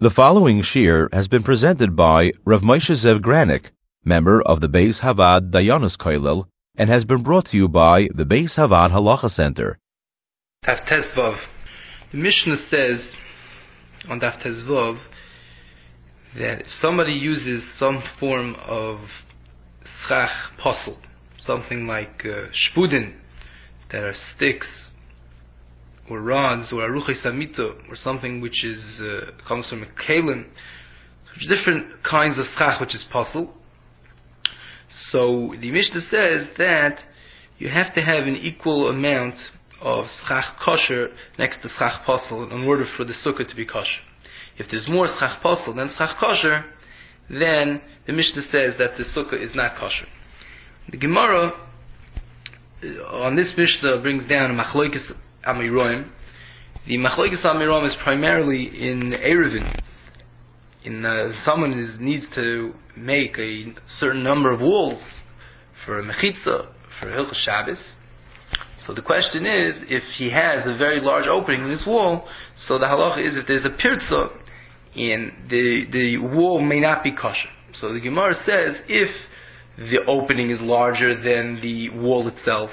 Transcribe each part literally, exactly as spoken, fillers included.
The following shir has been presented by Rav Moshe Zev Granik, member of the Beis Havad Dayanos Kollel, and has been brought to you by the Beis Havad Halacha Center. Daf Tezvav. The Mishnah says on Daf Tezvav that if somebody uses some form of schach posel, something like uh, shpudin, that are sticks or rods or aruchei samito, or something which is uh, comes from a kalim, different kinds of schach which is posel. So the Mishnah says that you have to have an equal amount of schach kosher next to schach posel in order for the sukkah to be kosher. If there's more schach posel than schach kosher, then the Mishnah says that the sukkah is not kosher. The Gemara on this Mishnah brings down a machloikis amiroim. The machloikis amiroim is primarily in Erevin. In uh, someone is, needs to make a certain number of walls for a mechitza, for a hilchos Shabbos. So the question is, if he has a very large opening in his wall, so the halacha is if there's a pirza, and the the wall may not be kosher. So the Gemara says if the opening is larger than the wall itself,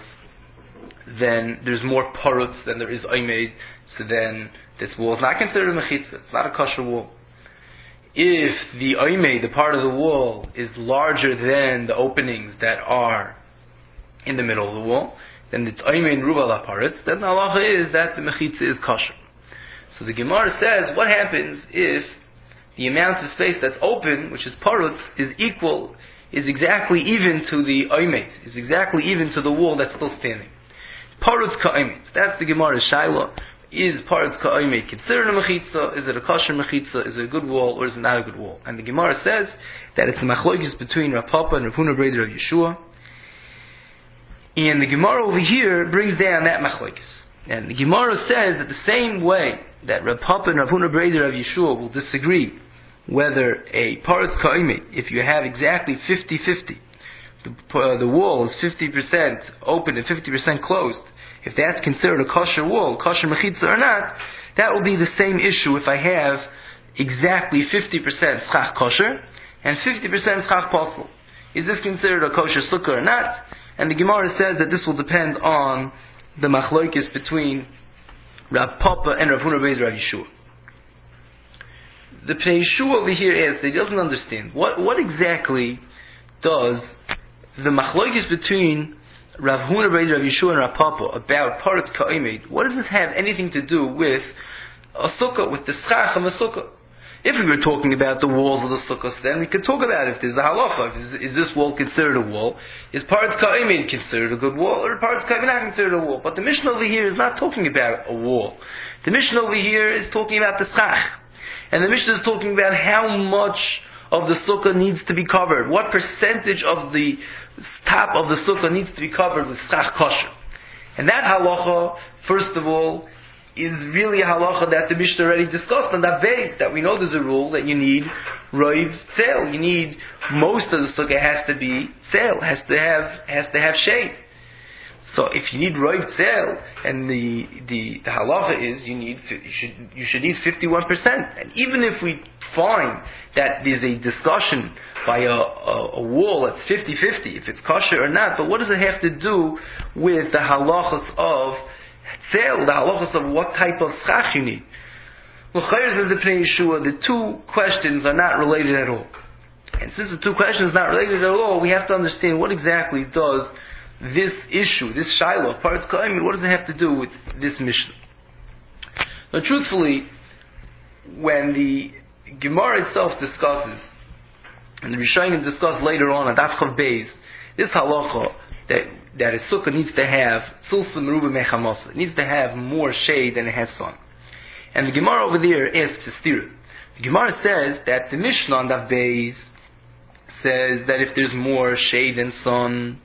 then there's more parutz than there is oimed, so then this wall is not considered a mechitza, it's not a kosher wall. If the oimed, the part of the wall, is larger than the openings that are in the middle of the wall, then it's oimed rubal aparutz, then the halacha is that the mechitza is kosher. So the Gemara says, what happens if the amount of space that's open, which is parutz, is equal, is exactly even to the oimed, is exactly even to the wall that's still standing? Parutz ka'oimed. That's the Gemara's shaila. Is parutz ka'oimed considered a mechitza? Is it a kosher mechitza? Is it a good wall or is it not a good wall? And the Gemara says that it's a machlokes between Rav Papa and Rav Huna Breder of Yeshua. And the Gemara over here brings down that machlokes. And the Gemara says that the same way that Rav Papa and Rav Huna Breder of Yeshua will disagree whether a parutz ka'oimed, if you have exactly fifty-fifty, the, uh, the wall is fifty percent open and fifty percent closed, if that's considered a kosher wall, kosher mechitza or not, that will be the same issue if I have exactly fifty percent schach kosher and fifty percent schach posel. Is this considered a kosher sukkah or not? And the Gemara says that this will depend on the machloikis between Rav Papa and Rav Huna Breder of Yeshua. The Pnei Yeshua over here asks, he doesn't understand, what, what exactly does the machloikis between Rav Huna Breder of Yeshua and Rav Papa about parutz ka'oimed, what does this have anything to do with a sukkah, with the schach of a sukkah? If we were talking about the walls of the sukkah, then we could talk about if there's a halacha. Is, is this wall considered a wall? Is parutz ka'oimed considered a good wall, or parutz ka'oimed not considered a wall? But the Mishnah over here is not talking about a wall. The Mishnah over here is talking about the schach. And the Mishnah is talking about how much of the sukkah needs to be covered. What percentage of the top of the sukkah needs to be covered with schach kosher. And that halacha, first of all, is really a halacha that the Mishnah already discussed on that base, that we know there's a rule that you need roiv tzel. You need, most of the sukkah has to be tzel, has to have, has to have shade. So if you need roiv tzel, and the, the, the halacha is you need, you should, you should need fifty-one percent. And even if we find that there's a discussion by a, a, a wall that's fifty-fifty, if it's kosher or not, but what does it have to do with the halachas of tzel, the halachas of what type of schach you need? Well, Chayr says the Pnei Yeshua, the two questions are not related at all. And since the two questions are not related at all, we have to understand what exactly does this issue, this shiloh, parutz ka'oimed, what does it have to do with this Mishnah? Now, truthfully, when the Gemara itself discusses, and the Rishonim discuss later on, at Daf Chav Beis, this halacha that that a sukkah needs to have tzulsa meruba mechamasa, it needs to have more shade than it has sun. And the Gemara over there asks a stira. The Gemara says that the Mishnah on Daf Beis says that if there's more shade than sun,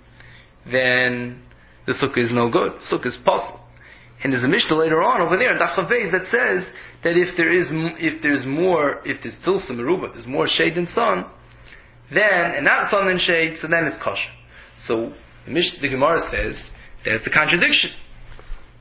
then the sukkah is no good. Sukkah is possible. And there's a Mishnah later on over there in Daf Chav Beis that says that if there is, if there's more, if there's tzulsa meruba, there's more shade than sun, then, and not sun and shade, so then it's kosher. So the Mishnah, the Gemara says that it's a contradiction.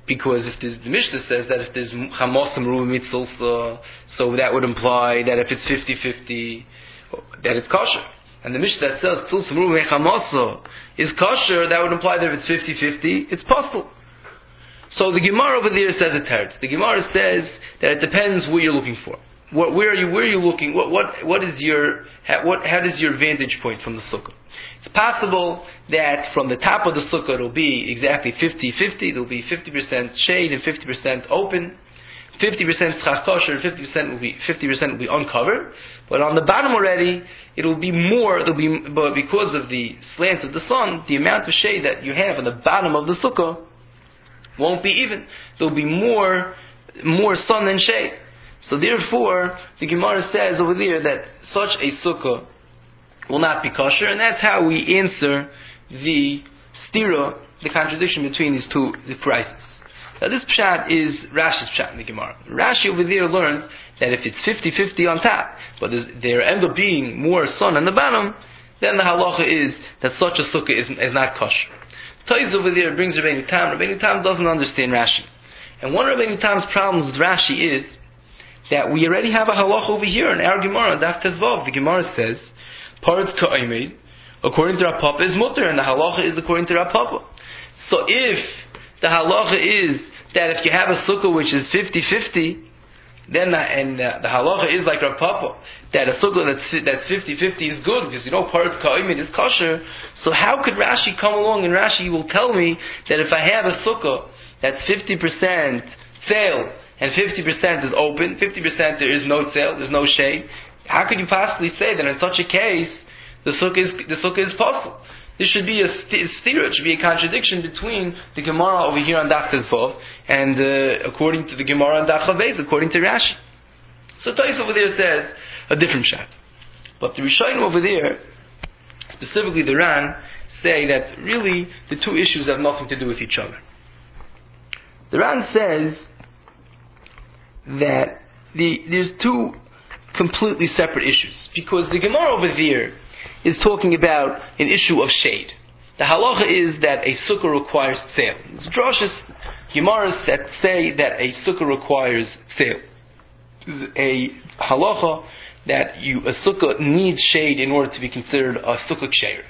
Because if there's, the Mishnah says that if there's Chamos Meruba Mitzulsa, so that would imply that if it's fifty-fifty, that it's kosher. And the Mishnah that says Tzulsa Meruba Mechamosa is kosher, that would imply that if it's fifty-fifty, it's possible. So the Gemara over there says a teretz. The Gemara says that it depends what you're looking for. What, where are you? Where are you looking? What, what, what is your? How, what, how does your vantage point from the sukkah? It's possible that from the top of the sukkah it'll be exactly fifty-fifty. There'll be fifty percent shade and fifty percent open. fifty percent schach kosher and fifty percent will be fifty percent will be uncovered. But on the bottom already, it will be more. There'll be, but because of the slant of the sun, the amount of shade that you have on the bottom of the sukkah won't be even. There'll be more, more sun than shade. So therefore, the Gemara says over there that such a sukkah will not be kosher, and that's how we answer the stira, the contradiction between these two the prices. Now this pshat is Rashi's pshat in the Gemara. Rashi over there learns that if it's fifty-fifty on top, but there ends up being more sun on the bottom, then the halacha is that such a sukkah is, is not kosher. Tais over there brings Rabbeinu Tam. Rabbeinu Tam doesn't understand Rashi. And one of Rabbeinu Tam's problems with Rashi is that we already have a halacha over here in our Gemara, Daf Tezvav. The Gemara says, Paretz Ka'imid, according to Rav Papa, is mutter, and the halacha is according to Rav Papa. So if the halacha is that if you have a sukkah which is fifty-fifty, then the, and the, the halacha is like Rav Papa, that a sukkah that's, that's fifty-fifty is good, because you know Paretz Ka'imid is kosher. So how could Rashi come along and Rashi will tell me that if I have a sukkah that's fifty percent sale, and fifty percent is open, fifty percent there is no sale, there's no shade. How could you possibly say that in such a case, the sukkah is, the sukkah is possible? This should be a stira, it should be a contradiction between the Gemara over here on Daf Tezvav and uh, according to the Gemara on Daf Chavez, according to Rashi. So Tais over there says a different shot. But the Rishonim over there, specifically the Ran, say that really the two issues have nothing to do with each other. The Ran says that the, there's two completely separate issues, because the Gemara over there is talking about an issue of shade. The halacha is that a sukkah requires sale. It's drashas Gemaras that say that a sukkah requires sale. This is a halacha that you a sukkah needs shade in order to be considered a sukkah ksheir.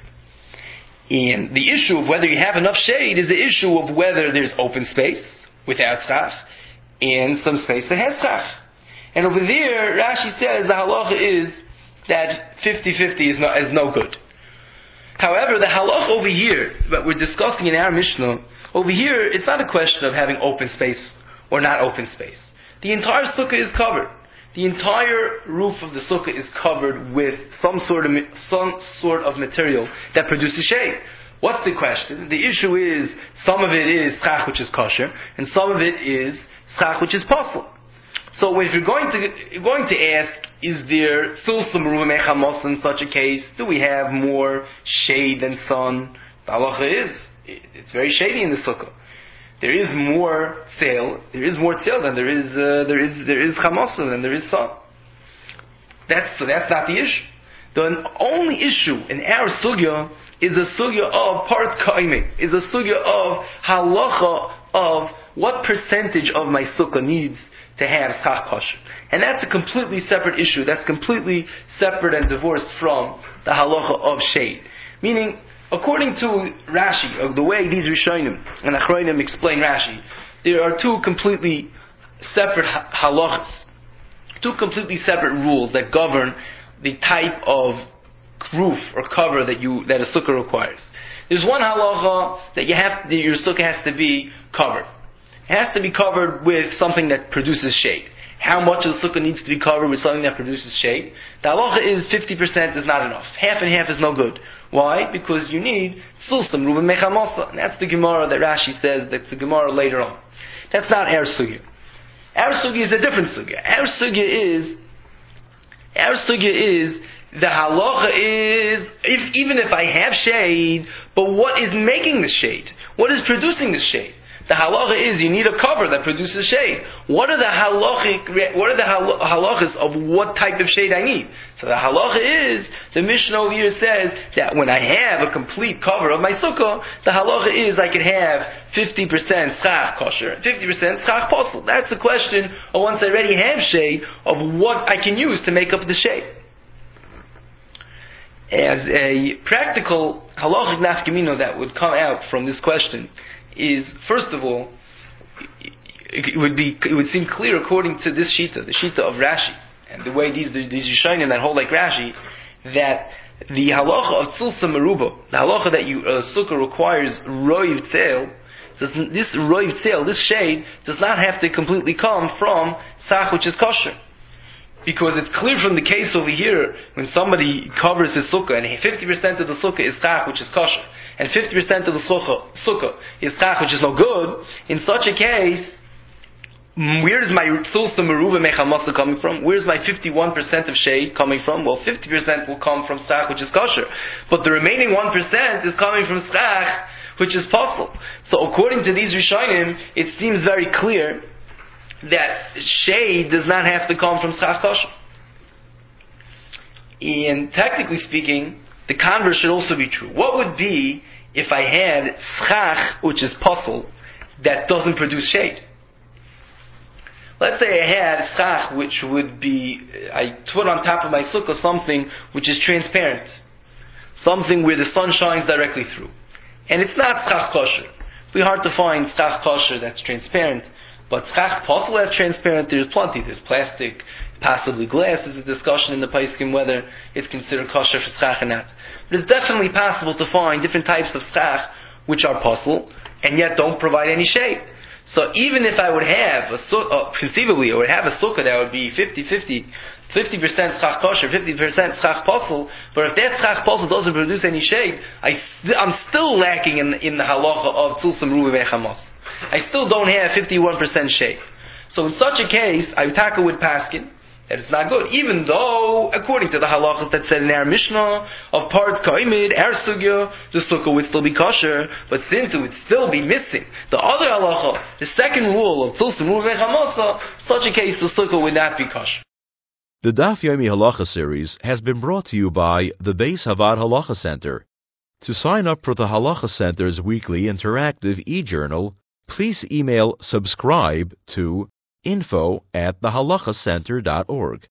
And the issue of whether you have enough shade is the issue of whether there's open space without schach and some space that has schach. And over there, Rashi says the halacha is that fifty-fifty is no, is no good. However, the halacha over here, that we're discussing in our Mishnah, over here, it's not a question of having open space or not open space. The entire sukkah is covered. The entire roof of the sukkah is covered with some sort of some sort of material that produces shade. What's the question? The issue is, some of it is schach, which is kosher, and some of it is schach, which is possible. So if you're going to you're going to ask, is there still some room in such a case? Do we have more shade than sun? The halacha is, it's very shady in the sukkah. There is more sale. There is more sale than there is uh, there is there is chamosa than there is sun. That's so that's not the issue. The only issue in our sugya is a sugya of part ka'imeh, is a sugya of halacha of what percentage of my sukkah needs to have schach kosher. And that's a completely separate issue. That's completely separate and divorced from the halacha of shade. Meaning, according to Rashi, of the way these Rishonim and Achronim explain Rashi, there are two completely separate halachas, two completely separate rules that govern the type of roof or cover that you that a sukkah requires. There's one halacha that you have that your sukkah has to be covered. It has to be covered with something that produces shade. How much of the sukkah needs to be covered with something that produces shade? The halacha is fifty percent is not enough. Half and half is no good. Why? Because you need sulsam ruben mechamosa. And that's the Gemara that Rashi says, that's the Gemara later on. That's not our sugya. Our sugya is a different sugya. Our sugya is, our sugya is, the halacha is, if, even if I have shade, but what is making the shade? What is producing the shade? The halacha is you need a cover that produces shade. What are the halachic, what are the hal- halachas of what type of shade I need? So the halacha is, the Mishnah over here says that when I have a complete cover of my sukkah, the halacha is I can have fifty percent schach kosher, fifty percent schach posel. That's the question of once I already have shade, of what I can use to make up the shade. As a practical halachic nafkamino that would come out from this question is, first of all, it would be it would seem clear according to this shita, the shita of Rashi, and the way these these Rishonim that hold like Rashi, that the halacha of tzilsa meruba, the halacha that you uh, sukkah requires roiv tzel, this roiv tzel, this shade, does not have to completely come from sach, which is kosher. Because it's clear from the case over here, when somebody covers his sukkah, and fifty percent of the sukkah is chach, which is kosher, and fifty percent of the sukkah, sukkah is chach, which is no good, in such a case, where is my tzilsa meruba mechamasa coming from? Where's my fifty-one percent of shade coming from? Well, fifty percent will come from schach, which is kosher. But the remaining one percent is coming from schach, which is possible. So according to these Rishonim, it seems very clear that shade does not have to come from schach kosher. And technically speaking, the converse should also be true. What would be if I had schach, which is puzzle, that doesn't produce shade? Let's say I had schach, which would be, I put on top of my sukkah something which is transparent, something where the sun shines directly through, and it's not schach kosher. It'd be hard to find schach kosher that's transparent. But schach possible as transparent, there's plenty. There's plastic, possibly glass. There's a discussion in the Paiskim whether it's considered kosher for schach or not. But it's definitely possible to find different types of schach which are possible and yet don't provide any shade. So even if I would have, a uh, conceivably, I would have a sukkah that would be fifty-fifty, fifty percent schach kosher, fifty percent schach posel, but if that schach posel doesn't produce any shade, I st- I'm still lacking in, in the halacha of tzilsa meruba vechamos. I still don't have fifty-one percent shade. So in such a case, I taka would paskin that it's not good, even though, according to the halachas that said in our Mishnah, of parts ka'imid, our sugya, the sukkah would still be kosher, but since it would still be missing the other halacha, the second rule of tzilsa meruba vechamos, such a case the sukkah would not be kosher. The Daf Yomi Halacha series has been brought to you by the Beis Havad Halacha Center. To sign up for the Halacha Center's weekly interactive e-journal, please email subscribe to info at the halacha center dot org.